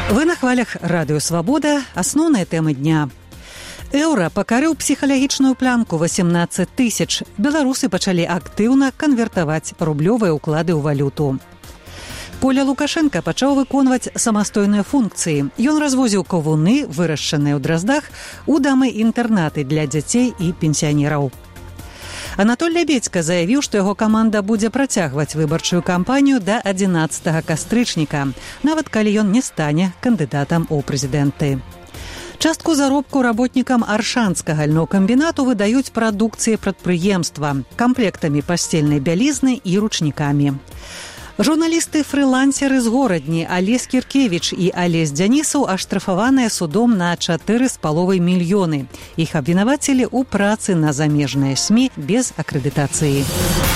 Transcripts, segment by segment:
Вы на хвалях Радыё Свабода. Асноўныя тэмы дня. Еўра пакарыў псіхалагічную плянку 18 тысяч. Беларусы пачалі актыўна канвертаваць рублёвыя ўклады ў валюту. Коля Лукашенко пачаў выконваць самастойныя функцыі. Ён развозіў кавуны, вырашчаныя ў Драздах, у дамы-інтэрнаты для дзяцей і пенсіянераў. Анатоль Лябедзька заявіў, што яго каманда будзе працягваць выбарчую кампанію да 11 кастрычніка, нават калі ён не стане кандыдатам у прэзідэнты. Частку заробку работнікам Аршанскага льнокамбінату выдаюць прадукцыі прадпрыемства, камплектамі пасцельнай бялізны і ручнікамі. Журналісты-фрылансеры з горадні Алесь Кіркевіч і Алесь Дзянісаў аштрафаваныя судом на 4,5 мільёны. Іх абвінавацілі ў працы на замежныя СМІ без акрэдытацыі.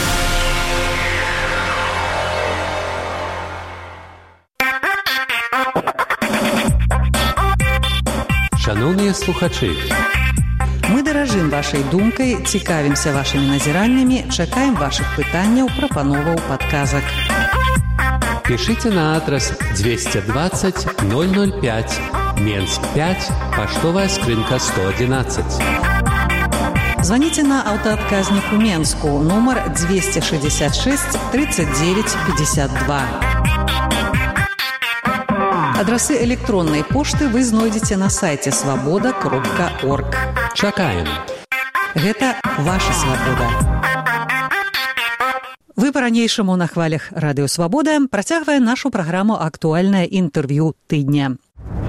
Шановныя слухачы, мы даражым вашай думкай, цікавімся вашымі назіраннямі, чакаем вашых пытанняў, прапановаў, падказак. Пишите на адрес 220 005, Менск 5, поштовая скрынка 111. Звоните на аўтаадказнік у Менску, нумар 266 39 52. Адрасы электроннай пошты вы знойдзеце на сайце свабода.орг. Чакаем. Гэта ваша свабода. Вы па-ранейшаму на хвалях Радыё Свабода працягвае нашу праграму «Актуальнае інтэрв'ю тыдня».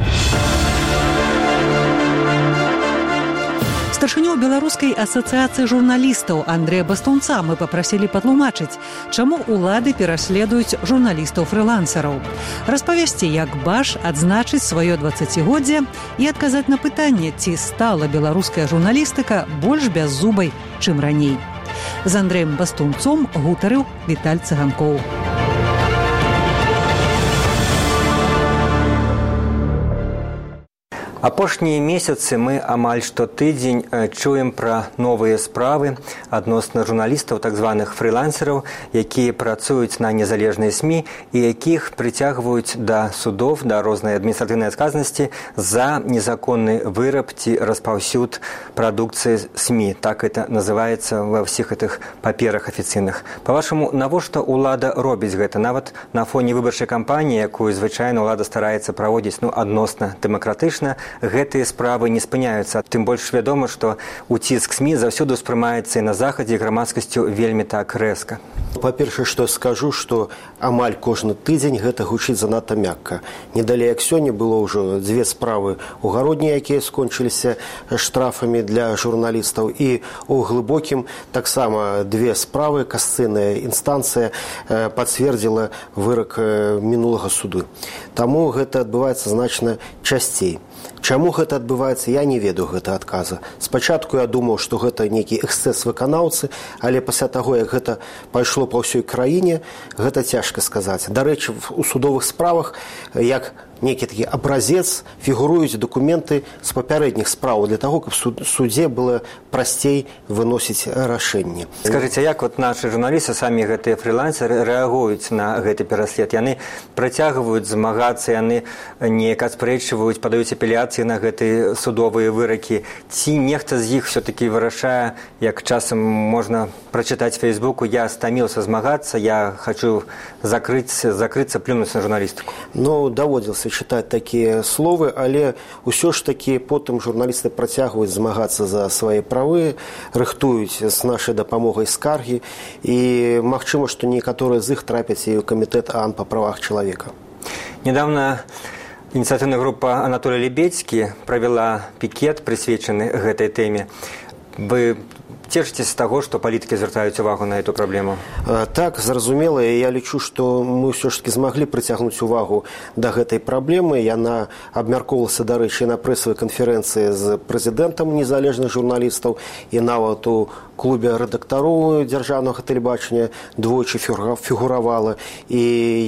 Старшыню Беларускай асацыяцыі журналістаў Андрэя Бастунца мы папрасілі патлумачыць, чаму улады пераследуюць журналістаў-фрылансераў, распавесці, як БАШ адзначыць сваё 20-годдзе і адказаць на пытанне, ці стала беларуская журналістыка больш бяззубай, чым раней. З Андрэем Бастунцом гутарыў Віталь Цыганкоў. Апошнія месяцы мы амаль штотыдзень чуем пра новыя справы адносна журналістаў, так званых фрылансераў, якія працуюць на незалежныя СМІ і якіх прыцягваюць да судоў, да рознай адміністратыўнай адказнасці за незаконны выраб ці распаўсюд прадукцыі СМІ. Так это называецца ва ўсіх гэтых паперах афіцыйных. Па-вашаму, навошта ўлада робіць гэта? Нават на фоне выбарчай кампаніі, якую звычайна ўлада стараецца праводзіць адносна дэмакратычна, гэтыя справы не спыняюцца. Тым больш вядома, што уціск СМІ заўсёды ўспрымаецца і на захадзе грамадскасцю вельмі так рэзка. Па-першае, што скажу, што амаль кожны тыдзень гэта гучыць занадта мякка. Не далей як сёння было ўжо 2 справы ў гародні, якія скончыліся штрафамі для журналістаў, і ў глыбокім таксама 2 справы, касцыйная інстанцыя пацвердзіла вырак мінулага суду. Таму гэта адбываецца значна часцей. Чаму гэта адбываецца, я не ведаю гэта адказа. Спачатку я думаў, што гэта нейкі эксцэс выканаўцы, але пасля таго, як гэта пайшло па ўсёй краіне, гэта цяжка сказаць. Дарэчы, у судовых справах, як нейкі такі абразец, фігуруюць дакументы з папярэдніх справаў для таго, каб судзе было прасцей выносіць рашэнне. Скажыце, як нашы журналісты, самі гэтыя фрылансеры рэагуюць на гэты пераслед? Яны працягваюць змагацца, яны неяк аспрэчваюць, падаюць апеляцыі на гэтыя судовыя выракі. Ці нехта з іх все-таки вырашае, як часам можна прачытаць в Фейсбуку, я стаміўся змагацца, я хочу закрыцца, плюнуць на журналістыку? Даводзілася чытаць такія словы, але ўсё ж такі потым журналісты працягваюць змагацца за свае правы, рыхтуюць з нашай дапамогай скаргі, і магчыма, што некаторыя з іх трапяць і ў камітэт ААН па правах чалавека. Недавно ініцыятыўная група Анатолія Лябедзькі правяла пікет, прысвечаны гэтай тэме. Вы цешыцеся з таго, што палітыкі звяртаюць увагу на эту праблему? Так, зразумела, і я лічу, што мы ўсё ж такі змаглі прыцягнуць увагу да гэтай праблемы. Яна абмяркоўвалася, дарэчы, на прэсавай канферэнцыі з прэзідэнтам незалежных журналістаў і нават у клубе рэдактароў дзяржаўнага тэлебачання двойчы фігуравала. І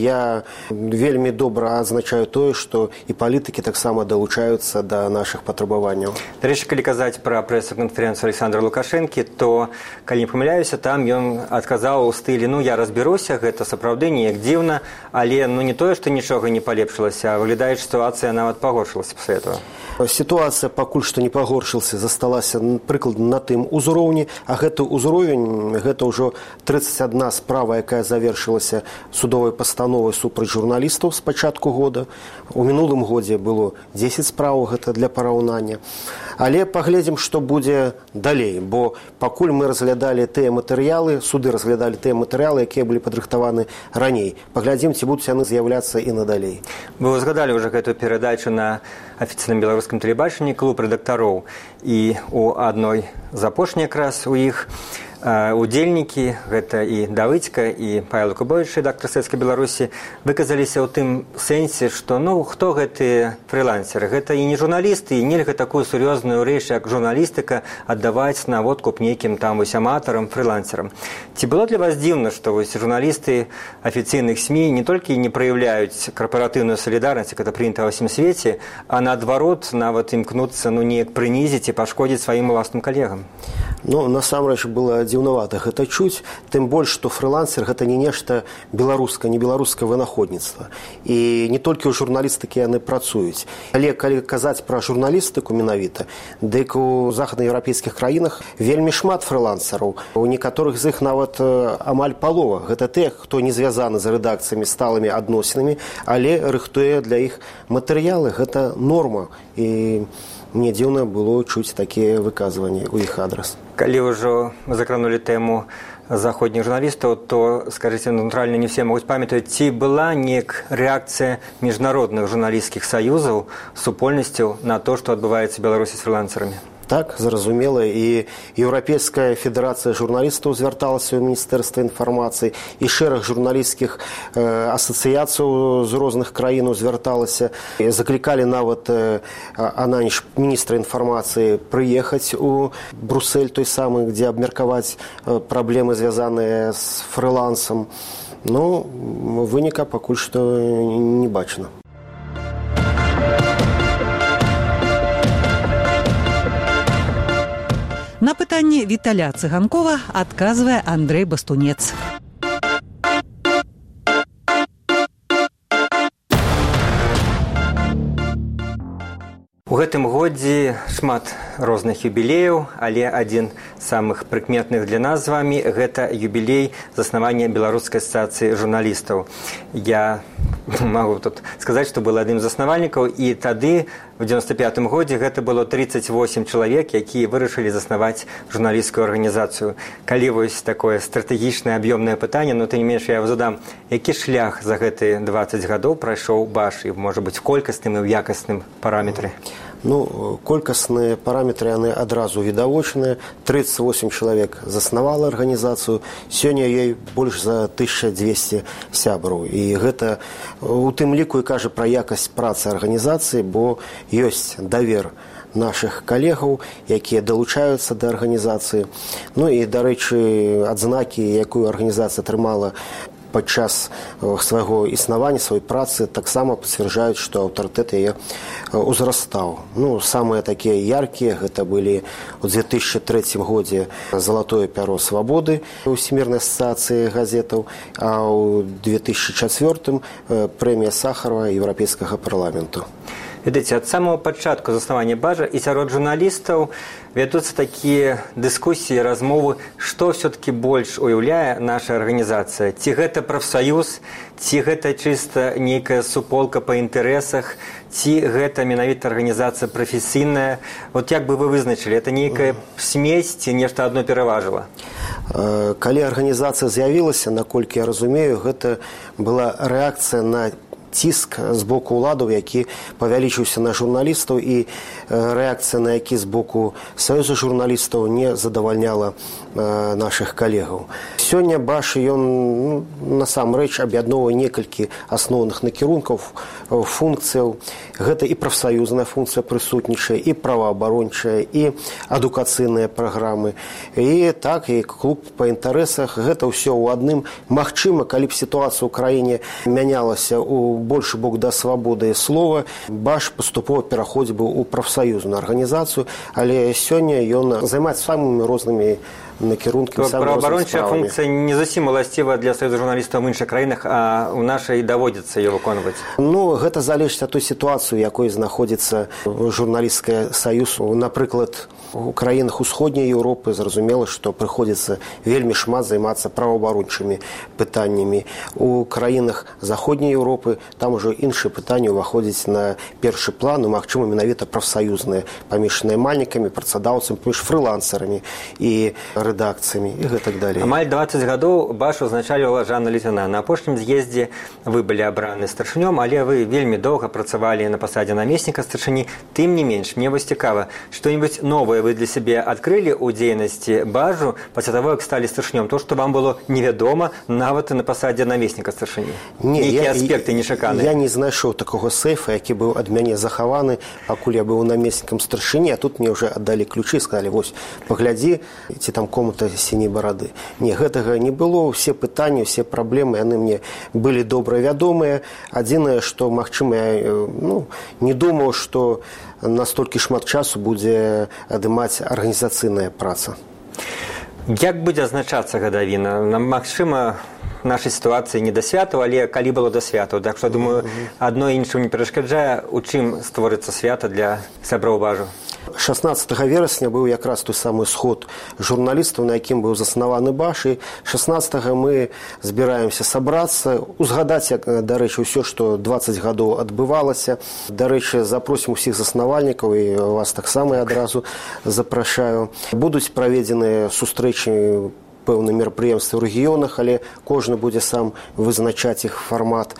я вельмі добра адзначаю тое, што і палітыкі таксама далучаюцца да нашых патрабаванняў. Дарэчы, калі казаць пра прэс-канферэнцыю Александра Лукашэнкі, то, калі не памыляюся, там ён адказаў у стылі: я разбяруся, гэта сапраўды неяк дзіўна, але не тое, што нічога не палепшылася, а выглядае, сітуацыя нават пагоршылася пасля этого. Сітуацыя пакуль што не пагоршылася, засталася прыкладна на тым узроўні, а гэты ўзровень, гэта ўжо 31 справа, якая завершылася судовай пастановай супраць журналістаў з пачатку года. У мінулым годзе было 10 справ, гэта для параўнання. Але паглядзім, што будзе далей, бо пакуль мы разглядалі тыя матэрыялы, суды разглядалі тыя матэрыялы, якія былі падрыхтаваны раней. Паглядзім, ці будуць яны з'яўляцца і надалей. Вы згадалі ўжо гэтую перадачу на афіцыйным беларускім тэлебачанні «Клуб рэдактароў». І у адной з апошніх якраз у іх удзельнікі, гэта і Давыдзька, і Павел Кубович, рэдактар «Светскай Беларусі», выказаліся ў тым сэнсе, што хто гэтыя фрылансеры? Гэта і не журналісты, і нельга такую сур'ёзную рэч, як журналістыка, аддаваць на водкуп нейкім там аматарам, фрылансерам. Ці было для вас дзіўна, што журналісты афіцыйных СМІ не толькі не праяўляюць карпаратыўную салідарнасць, як гэта прынята ва ўсім свеце, а наадварот нават імкнуцца неяк прынізіць і пашкодзіць сваім уласным калегам? Насамрэч было дзіўнавата гэта чуць, тым больш, што фрылансер гэта не нешта беларускае, не беларускае вынаходніцтва. І не толькі ў журналістыкі яны працуюць. Але калі казаць пра журналістыку менавіта, дык у захаднаеўрапейскіх краінах вельмі шмат фрылансераў. У некаторых з іх нават амаль палова. Гэта тыя, хто не звязаны з рэдакцыямі сталымі адносінамі, але рыхтуе для іх матэрыялы. Гэта норма. І мне дзіўна было чуць такія выказванні ў іх адрас. Калі ўжо закранулі тэму заходніх журналістаў, то, скажыце, натуральна, не все могуць памятаць, ці была неяк рэакцыя міжнародных журналісцкіх саюзаў, супольнасцяў на то, што адбываецца ў Беларусі з фрылансерамі? Так, зразумела, і Еўрапейская федэрацыя журналістаў звярталася ў Міністэрства інфармацыі, і шэраг журналісцкіх асацыяцыяў з розных краінаў звярталася. Заклікалі нават міністра інфармацыі прыехаць у Брусэль, той самы, дзе абмеркаваць праблемы, звязаныя з фрылансам. Выніка пакуль што не бачна. На пытанне Віталя Цыганкова адказвае Андрэй Бастунец. У гэтым годзе шмат розных юбілеяў, але адзін з самых прыкметных для нас з вамі – гэта юбілей заснавання Беларускай асацыяцыі журналістаў. Я магу тут сказаць, што был адным з заснавальнікаў, і тады, у 95-м годзе, гэта было 38 чалавек, якія вырашылі заснаваць журналісцкую арганізацыю. Калі вось такое стратэгічнае аб'ёмнае пытанне, тым не менш я его задам, які шлях за гэтыя 20 гадоў прайшоў ваш, і, можа быць, в колькасным і ў якасным параметры? Колькасныя параметры яны адразу відавочныя. 38 чалавек заснавала арганізацыю, сёння ёй больш за 1200 сябраў. І гэта у тым ліку і кажа пра якасць працы арганізацыі, бо ёсць давер нашых калегаў, якія далучаюцца да арганізацыі. І, дарэчы, адзнакі, якую арганізацыя атрымала падчас свайго існавання, сваёй працы, таксама пацвярджаюць, што аўтарытэт яе ўзрастаў. Самыя такія яркія гэта былі ў 2003 годзе «Залатое пяро свабоды» у Всемірнай асацыяцыі газетаў, а ў 2004 прэмія Сахарова Еўрапейскага парламенту. Ведаеце, ад самого пачатку заснавання Бажа і сярод журналістаў вядуцца такія дыскусіі, размовы, што ўсё-такі больш уяўляе наша арганізацыя. Ці гэта прафсаюз, ці гэта чыста нейкая суполка па інтарэсах, ці гэта менавіта арганізацыя прафесійная. Як бы вы вызначылі, это нейкая смесь ці нешта адно пераважыла? Калі арганізацыя з'явілася, наколькі я разумею, гэта была рэакцыя на ціск з боку ўладаў, які павялічыўся на журналістаў, і рэакцыя на які з боку Саюза журналістаў не задавальняла нашых калегаў. Сёння Баш, ён насамрэч аб'ядноўвае некалькі асноўных накірункаў, функцыяў. Гэта і прафсаюзная функцыя прысутнічае, і праваабарончая, і адукацыйныя праграмы. І так, і клуб па інтарэсах. Гэта ўсё ў адным. Магчыма, калі б сітуацыя ў краіне мянялася ў большы бок да свабоды слова, Баш паступова пераходзіў бы ў прафсаюзную арганізацыю, але сёння ён займаецца самымі рознымі накірункамі. Праваабарончая функція не зусім уласціва для Саюза журналістаў ў іншых краінах, а ў нашай даводзіцца яе выконваць. Гэта залежыць ад той сітуацыі, у якой знаходзіцца журналісцкі саюз. Напрыклад, у краінах усходняй Еўропы зразумела, што прыходзіцца вельмі шмат займацца праваабарончымі пытаннямі. У краінах заходняй Еўропы там ужо іншыя пытанні ўваходзяць на першы план, магчыма, менавіта прафсаюзныя, паміж наймальнікамі, працадаўцамі, паміж фрылансерамі і рэдакцыямі і гэтак далей. Амаль 20 гадоў Баш узначальвала Жанна Літвіна. На апошнім з'ездзе вы былі абраны старшынём, але вы вельмі доўга працавалі на пасадзе намесніка старшыні. Тым не менш, мне вось цікава, што-нибудь новае вы для сябе адкрылі ў дзейнасці Бажу пасля таго, як сталі старшынём? То, што вам было невядома нават і на пасадзе намесніка старшыні? Нейкія аспекты нечаканыя? Я не знайшоў такога сейфа, які быў ад мяне захаваны, пакуль я быў намеснікам старшыні, а тут мне ўжо аддалі ключы і сказалі: вось, паглядзі, ці там комната сіняй барады. Не, гэтага не было. Усе пытанні, усе праблемы, яны мне былі добра вядомыя. Адзінае, што, магчыма, я не думаў, што настолькі шмат часу будзе адымаць арганізацыйная праца. Як будзе адзначацца гадавіна? Магчыма, нашай сітуацыі не да святаў, але калі было да святаў. Так што, думаю, адно іншым не перашкаджае. У чым створыцца свята для сяброў Бажу? 16 верасня быў якраз той самы сход журналістаў, на якім быў заснаваны Баш, і 16 мы збіраемся сабрацца, узгадаць, дарэчы, ўсё, што 20 гадоў адбывалася. Дарэчы, запросім усіх заснавальнікаў, і вас таксама адразу запрашаю. Будуць праведзеныя сустрэчы, пэўныя мерапрыемствы ў рэгіёнах, але кожны будзе сам вызначаць іх фармат.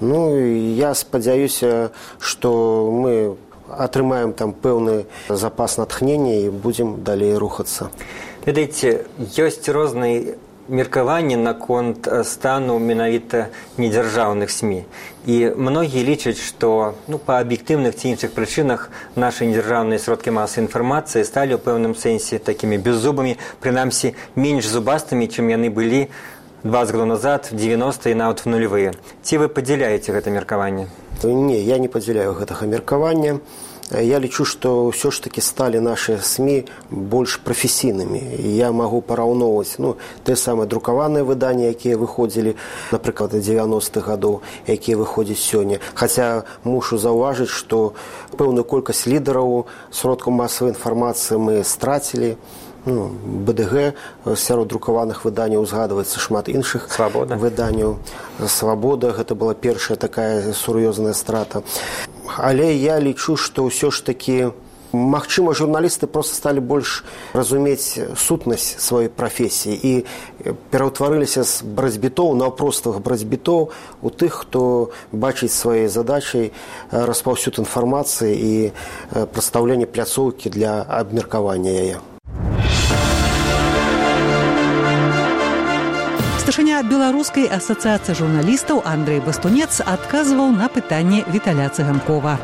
Я спадзяюся, што мы атрымаем там пэўны запас натхнення і будзем далей рухацца. Ведаеце, ёсць розныя меркаванні наконт стану менавіта недзяржаўных СМІ. І многія лічаць, што па аб'ектыўных ці іншых прычынах нашы недзяржаўныя сродкі масавай інфармацыі сталі ў пэўным сэнсе такімі беззубамі, прынамсі менш зубастымі, чым яны былі 20 гадоў назад, в 90-е і нават в нулевыя. Ці вы падзяляеце гэта меркаванне? Не, я не падзяляю гэтага меркавання. Я лічу, што ўсё ж такі сталі нашы СМІ больш прафесійнымі. Я магу параўноўваць тыя самыя друкаваныя выданні, якія выходзілі, напрыклад, 90-х гадоў, якія выходзяць сёння. Хаця мушу заўважыць, што пэўную колькасць лідараў сродкаў масавай інфармацыі мы страцілі. БДГ, сярод друкаваных выданняў узгадваецца шмат іншых выданняў. Свабода, гэта была першая такая сур'ёзная страта. Але я лічу, што ўсё ж такі, магчыма, журналісты проста сталі больш разумець сутнасць сваёй прафесіі і пераўтварыліся з барацьбітоў на простых барацьбітоў у тых, хто бачыць сваёй задачай распаўсюд інфармацыі і прадстаўленне пляцоўкі для абмеркавання яе. Старшыня Беларускай асацыяцыі журналістаў Андрэй Бастунец адказваў на пытанне Віталя Цыганкова.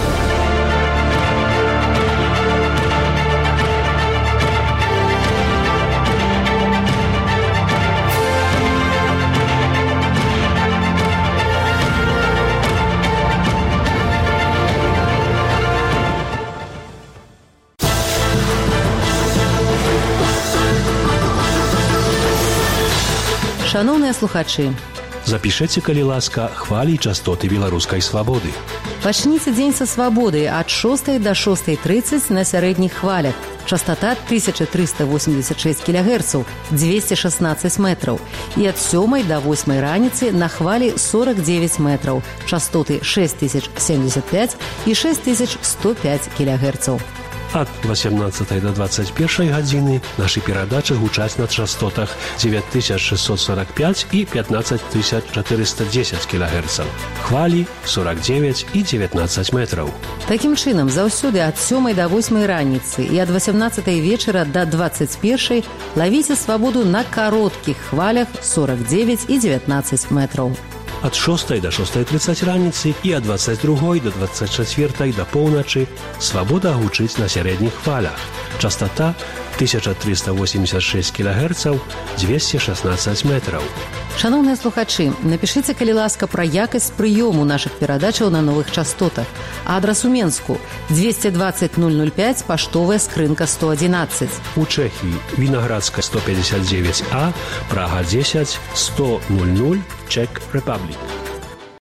Шановныя слухачы, запішыце, калі ласка, хвалі і частоты беларускай свабоды. Пачніце дзень са свабоды ад 6 да 6:30 на сярэдніх хвалях. Частота 1386 кГц, 216 метраў. І ад 7 да 8 раніцы на хвалі 49 метраў. Частоты 6075 і 6105 кГц. Ад 18 до 21 гадзіны нашы перадачы гучаць на частотах 9645 і 15410 кГц. Хвалі 49 і 19 метраў. Такім чынам, заўсёды ад 7 до 8 раніцы і ад 18 вечара до 21 лавіце свабоду на кароткіх хвалях 49 і 19 метраў. Ад 6 до 6:30 раніцы і ад 22 до 24 до поўначы свабода гучыць на сярэдніх хвалях. Частота 1386 кГц, 216 метраў. Шановныя слухачы, напішыце, калі ласка, пра якасць прыёму нашых перадачаў на новых частотах. Адрас у Менску 220 005, паштовая скрынка 111. У Чэхіі Вінаградская 159А, Прага 10, 100 00, Czech Republic.